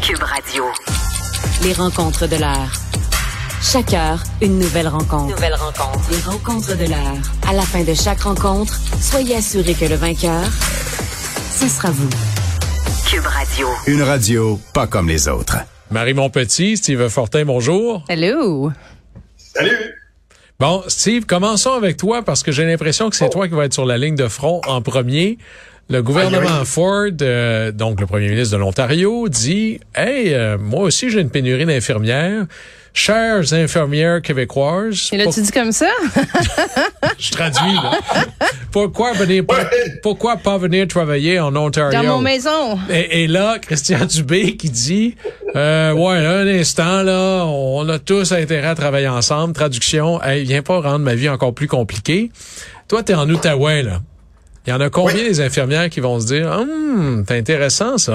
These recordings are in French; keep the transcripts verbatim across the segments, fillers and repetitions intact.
Cube Radio. Les rencontres de l'heure. Chaque heure, une nouvelle rencontre. Nouvelle rencontre. Les rencontres de l'heure. À la fin de chaque rencontre, soyez assurés que le vainqueur, ce sera vous. Cube Radio. Une radio pas comme les autres. Marie Montpetit, Steve Fortin, bonjour. Hello. Salut. Bon, Steve, commençons avec toi parce que j'ai l'impression que c'est oh. toi qui vas être sur la ligne de front en premier. Le gouvernement ah, oui. Ford, euh, donc le premier ministre de l'Ontario, dit « Hey, euh, moi aussi j'ai une pénurie d'infirmières. Chères infirmières québécoises... » Et là, tu dis comme ça? Je traduis, là. Pourquoi venir, pas, pourquoi pas venir travailler en Ontario? Dans mon maison. Et, et là, Christian Dubé qui dit euh, « Ouais, là, un instant, là, on a tous intérêt à travailler ensemble. Traduction, hey, viens pas rendre ma vie encore plus compliquée. » Toi, t'es en Outaouais, là. Il y en a combien oui. des infirmières qui vont se dire « Hum, c'est intéressant, ça. »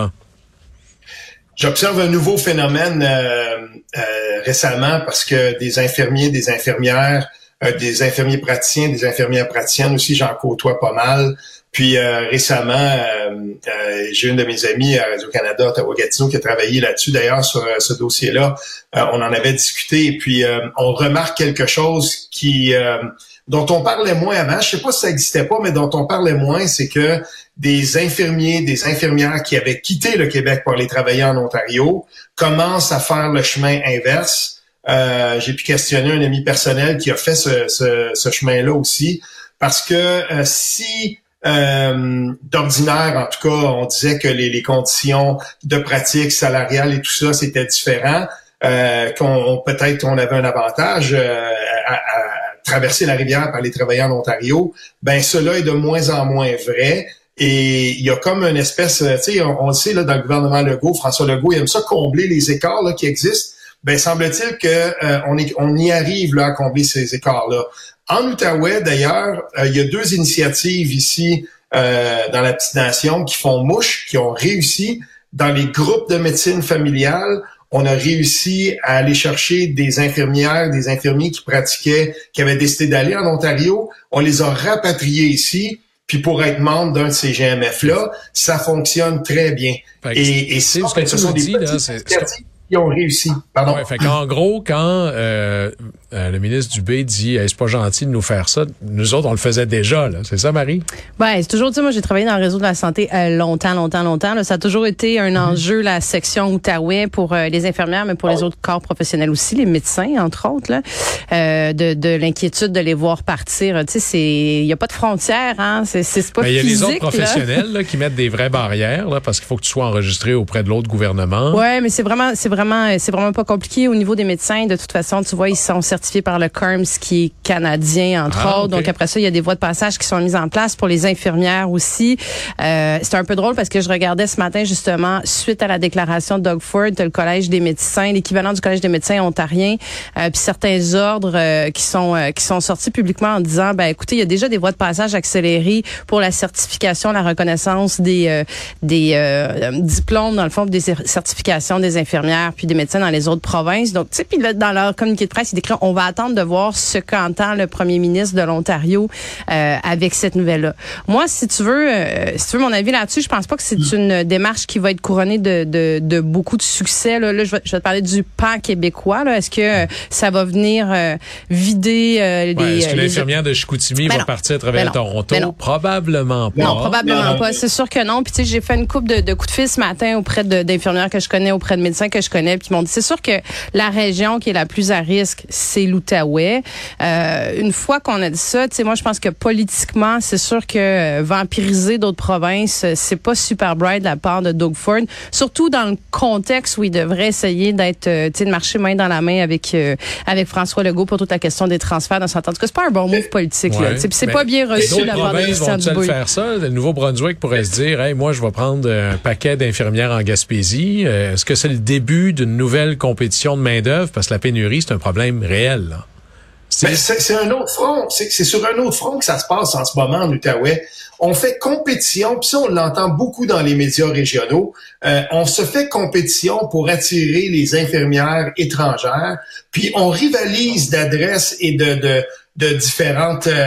J'observe un nouveau phénomène euh, euh, récemment parce que des infirmiers, des infirmières, euh, des infirmiers praticiens, des infirmières praticiennes aussi, j'en côtoie pas mal. Puis euh, récemment, euh, euh, j'ai une de mes amies à Radio-Canada, Ottawa-Gatineau, qui a travaillé là-dessus d'ailleurs sur euh, ce dossier-là. Euh, on en avait discuté et puis euh, on remarque quelque chose qui... Euh, dont on parlait moins avant, je sais pas si ça existait pas, mais dont on parlait moins, c'est que des infirmiers, des infirmières qui avaient quitté le Québec pour aller travailler en Ontario commencent à faire le chemin inverse. Euh, j'ai pu questionner un ami personnel qui a fait ce, ce, ce chemin-là aussi, parce que euh, si euh, d'ordinaire, en tout cas, on disait que les, les conditions de pratique salariale et tout ça, c'était différent, euh, qu'on peut-être on avait un avantage euh, à, à traverser la rivière pour aller travailler en Ontario, ben cela est de moins en moins vrai. Et il y a comme une espèce, tu sais, on, on le sait là dans le gouvernement Legault, François Legault, il aime ça combler les écarts là qui existent. Ben semble-t-il que euh, on, est, on y arrive là à combler ces écarts-là. En Outaouais, d'ailleurs, euh, il y a deux initiatives ici euh, dans la petite nation qui font mouche, qui ont réussi dans les groupes de médecine familiale. On a réussi à aller chercher des infirmières, des infirmiers qui pratiquaient, qui avaient décidé d'aller en Ontario. On les a rapatriés ici. Puis pour être membre d'un de ces G M F-là, ça fonctionne très bien. Et, et c'est ça, ce que ce tu sont nous des dis, petits là, c'est... qui ont réussi. Pardon. Ouais, fait qu'en gros, quand euh, euh, le ministre Dubé dit hey, « c'est pas gentil de nous faire ça », nous autres, on le faisait déjà, là. C'est ça, Marie? Ben, c'est toujours, tu sais, moi, j'ai travaillé dans le réseau de la santé euh, longtemps, longtemps, longtemps. Là. Ça a toujours été un mm-hmm. enjeu, la section Outaouais, pour euh, les infirmières, mais pour oh. les autres corps professionnels aussi, les médecins, entre autres, là, euh, de, de l'inquiétude de les voir partir. Tu sais, c'est, il y a pas de frontières, hein. C'est, c'est, c'est pas ben, physique. Il y a les autres professionnels là, qui mettent des vraies barrières, là, parce qu'il faut que tu sois enregistré auprès de l'autre gouvernement. Ouais, mais c'est vraiment, c'est vraiment, c'est vraiment pas compliqué au niveau des médecins. De toute façon, tu vois, ils sont certifiés par le C E R M S qui est canadien, entre ah, autres. okay. Donc après ça, il y a des voies de passage qui sont mises en place pour les infirmières aussi. Euh, c'est un peu drôle parce que je regardais ce matin justement, suite à la déclaration de Doug Ford, le Collège des médecins, l'équivalent du Collège des médecins ontariens, euh, puis certains ordres euh, qui sont euh, qui sont sortis publiquement en disant, ben écoutez, il y a déjà des voies de passage accélérées pour la certification, la reconnaissance des euh, des euh, diplômes, dans le fond, des certifications des infirmières puis des médecins dans les autres provinces. Donc, tu sais, puis dans leur communiqué de presse, ils déclarent, on va attendre de voir ce qu'entend le premier ministre de l'Ontario euh, avec cette nouvelle-là. Moi, si tu veux, euh, si tu veux mon avis là-dessus, je pense pas que c'est une démarche qui va être couronnée de, de, de beaucoup de succès. Là, là je, vais, je vais te parler du pan québécois. Là. Est-ce que euh, ça va venir euh, vider euh, les... Ouais, est-ce que les... l'infirmière de Chicoutimi ben va non. partir travailler ben à Toronto? Ben probablement pas. Non, probablement pas. C'est sûr que non. Puis tu sais, j'ai fait une couple de, de coups de fil ce matin auprès de, d'infirmières que je connais, auprès de médecins que je connais, puis ils m'ont dit, c'est sûr que la région qui est la plus à risque, c'est l'Outaouais. Euh, une fois qu'on a dit ça, tu sais, moi, je pense que politiquement, c'est sûr que euh, vampiriser d'autres provinces, c'est pas super bright de la part de Doug Ford, surtout dans le contexte où il devrait essayer d'être, euh, tu sais, de marcher main dans la main avec euh, avec François Legault pour toute la question des transferts dans santé. En tout cas, c'est pas un bon move politique, ouais. là. Puis c'est mais pas bien reçu de la part de Christian Dubé. Vont-ils faire ça? Le Nouveau-Brunswick pourrait se dire, hey, moi, je vais prendre un paquet d'infirmières en Gaspésie. Euh, est-ce que c'est le début d'une nouvelle compétition de main-d'œuvre? Parce que la pénurie, c'est un problème réel, là. C'est... Ben, c'est, c'est un autre front. C'est, c'est sur un autre front que ça se passe en ce moment en Outaouais. On fait compétition, puis ça, on l'entend beaucoup dans les médias régionaux. Euh, on se fait compétition pour attirer les infirmières étrangères, puis on rivalise d'adresses et de, de, de différentes... Euh,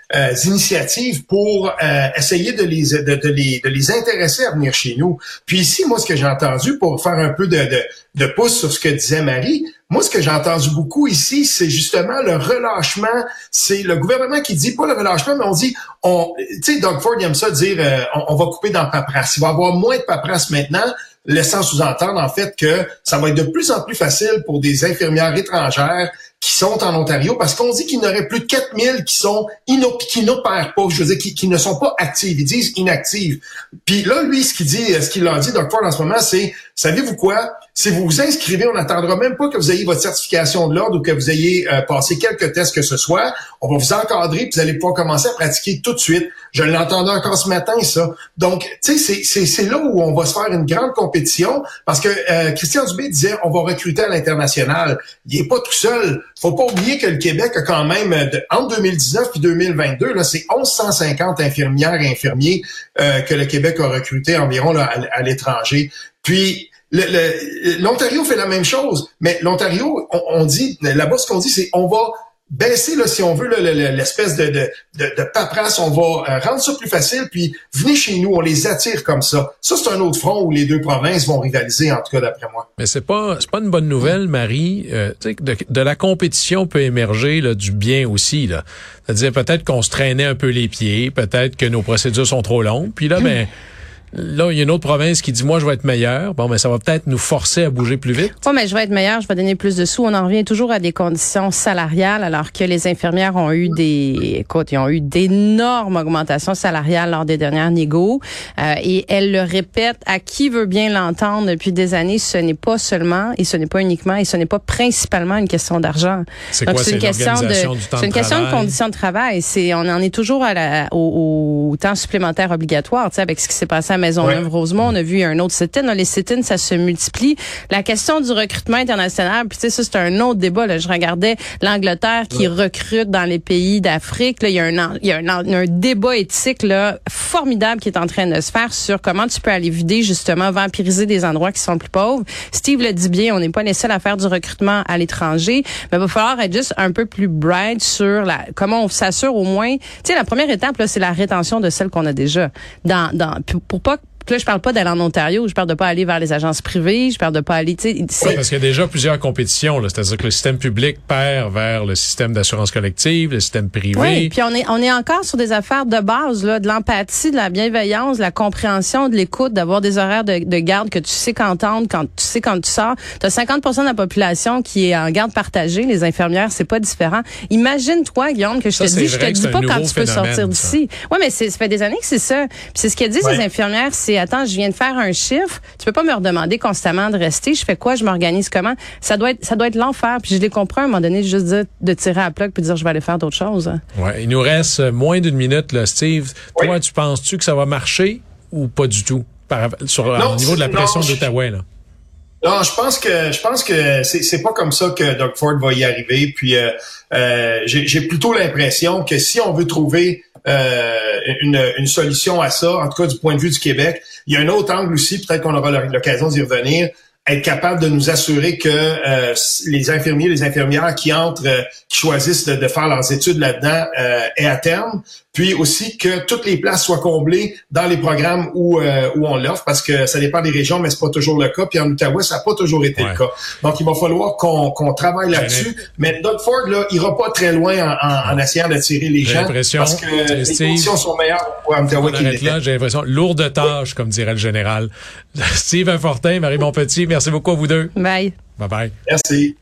euh, initiatives pour euh, essayer de les, de, de, les, de les intéresser à venir chez nous. Puis ici, moi, ce que j'ai entendu, pour faire un peu de, de, de pouce sur ce que disait Marie, moi, ce que j'ai entendu beaucoup ici, c'est justement le relâchement. C'est le gouvernement qui dit, pas le relâchement, mais on dit, on, tu sais, Doug Ford il aime ça dire, euh, on, on va couper dans le paperasse. Il va y avoir moins de paperasse maintenant, laissant sous-entendre, en fait, que ça va être de plus en plus facile pour des infirmières étrangères qui sont en Ontario, parce qu'on dit qu'il y en aurait plus de quatre mille qui sont ino- qui n'opèrent pas, je veux dire, qui, qui ne sont pas actives. Ils disent inactives. Puis là, lui, ce qu'il dit, ce qu'il a dit, Doug Ford, en ce moment, c'est, savez-vous quoi? Si vous vous inscrivez, on n'attendra même pas que vous ayez votre certification de l'ordre ou que vous ayez euh, passé quelques tests que ce soit. On va vous encadrer, puis vous allez pouvoir commencer à pratiquer tout de suite. Je l'entendais encore ce matin, ça. Donc, tu sais, c'est, c'est, c'est là où on va se faire une grande compétition, parce que euh, Christian Dubé disait, on va recruter à l'international. Il est pas tout seul. Faut pas oublier que le Québec a quand même, de, entre deux mille dix-neuf et deux mille vingt-deux, là, c'est mille cent cinquante infirmières et infirmiers euh, que le Québec a recruté environ là, à, à l'étranger. Puis, Le, le, l'Ontario fait la même chose, mais l'Ontario, on, on dit, là-bas, ce qu'on dit, c'est on va baisser, là, si on veut, là, l'espèce de, de, de, de paperasse, on va rendre ça plus facile, puis venez chez nous, on les attire comme ça. Ça, c'est un autre front où les deux provinces vont rivaliser, en tout cas, d'après moi. Mais c'est pas c'est pas une bonne nouvelle, Marie. Euh, tu sais, de, de la compétition peut émerger là, du bien aussi, là. C'est-à-dire peut-être qu'on se traînait un peu les pieds, peut-être que nos procédures sont trop longues, puis là, ben... Là, il y a une autre province qui dit, moi, je vais être meilleur. Bon, mais ça va peut-être nous forcer à bouger plus vite. Oui, mais je vais être meilleur, je vais donner plus de sous. On en revient toujours à des conditions salariales, alors que les infirmières ont eu des, écoute, ils ont eu d'énormes augmentations salariales lors des dernières négos. Euh, et elles le répètent, à qui veut bien l'entendre depuis des années, ce n'est pas seulement, et ce n'est pas uniquement, et ce n'est pas principalement une question d'argent. C'est Donc, quoi, c'est une c'est question de, l'organisation du temps c'est une de question travail. de conditions de travail. C'est, on en est toujours à la, au, au temps supplémentaire obligatoire, tu sais, avec ce qui s'est passé à Maisonneuve-Rosemont, on a vu un autre sit-in. Là, les sit-ins, ça se multiplie. La question du recrutement international, puis tu sais, ça, c'est un autre débat. Là. Je regardais l'Angleterre qui ouais. recrute dans les pays d'Afrique. Là, il y a un, il y a un, un débat éthique là formidable qui est en train de se faire sur comment tu peux aller vider, justement, vampiriser des endroits qui sont plus pauvres. Steve le dit bien, on n'est pas les seuls à faire du recrutement à l'étranger, mais il va falloir être juste un peu plus bright sur la comment on s'assure au moins. Tu sais, la première étape, là, c'est la rétention de celles qu'on a déjà. Dans, dans, pour, pour pas Là, je parle pas d'aller en Ontario, je parle de pas aller vers les agences privées, je parle de pas aller, tu sais. Oui, parce qu'il y a déjà plusieurs compétitions, là. C'est-à-dire que le système public perd vers le système d'assurance collective, le système privé. Oui, puis on est, on est encore sur des affaires de base, là, de l'empathie, de la bienveillance, de la compréhension, de l'écoute, d'avoir des horaires de, de garde que tu sais qu'entendre, quand tu sais quand tu sors. T'as cinquante pour cent de la population qui est en garde partagée, les infirmières, c'est pas différent. Imagine-toi, Guillaume, que je ça, te dis, je te dis pas quand tu peux phénomène, sortir d'ici. Oui, mais c'est, ça fait des années que c'est ça. Puis c'est ce qu'elles disent, ouais. les infirmières, c'est attends, je viens de faire un chiffre, tu peux pas me redemander constamment de rester, je fais quoi, je m'organise comment? Ça doit être ça doit être l'enfer, puis je l'ai compris à un moment donné, juste dire, de tirer à la plug puis de dire je vais aller faire d'autres choses. Ouais, il nous reste moins d'une minute là, Steve. Oui. Toi, tu penses-tu que ça va marcher ou pas du tout par sur non, au niveau de la pression non, d'Ottawa là? Non, je pense que je pense que c'est c'est pas comme ça que Doug Ford va y arriver. Puis euh, euh, j'ai, j'ai plutôt l'impression que si on veut trouver euh, une, une solution à ça, en tout cas du point de vue du Québec, il y a un autre angle aussi, peut-être qu'on aura l'occasion d'y revenir, être capable de nous assurer que euh, les infirmiers, les infirmières qui entrent, euh, qui choisissent de, de faire leurs études là-dedans euh, aient à terme. Puis aussi que toutes les places soient comblées dans les programmes où euh, où on l'offre, parce que ça dépend des régions, mais c'est pas toujours le cas. Puis en Outaouais, ça n'a pas toujours été ouais. le cas. Donc il va falloir qu'on qu'on travaille là-dessus. Mais Doug Ford, là, il ira pas très loin en, en, en essayant d'attirer les j'ai gens, parce que les conditions sont meilleures pour Outaouais qu'il l'était. Là, j'ai l'impression lourde tâche, comme dirait le général. Steve Fortin, Marie Montpetit, merci beaucoup à vous deux. Bye. Bye bye. Merci.